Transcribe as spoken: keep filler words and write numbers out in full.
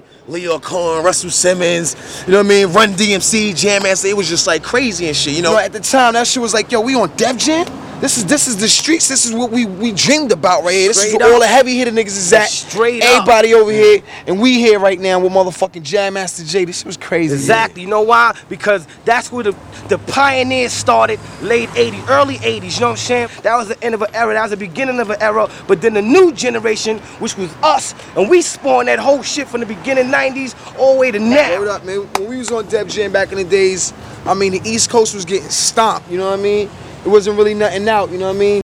mean? Leo Cohen, Russell Simmons, you know what I mean? Run D M C, Jam Master. It was just like crazy and shit. You know, at the time that shit was like, yo, we on Def Jam? This is this is the streets. This is what we we dreamed about right here. This is where all the heavy hitter niggas is at. Straight Everybody up. over here, and we here right now with motherfucking Jam Master Jay. This shit was crazy. Exactly. Man. You know why? Because that's where the the pioneers started, late eighties, early eighties. You know what I'm saying? That was the end of an era. That was the beginning of an era. But then the new generation, which was us, and we spawned that whole shit from the beginning nineties all the way to now. Hold up, man. When we was on Def Jam back in the days, I mean, the East Coast was getting stomped. You know what I mean? It wasn't really nothing out. You know what I mean?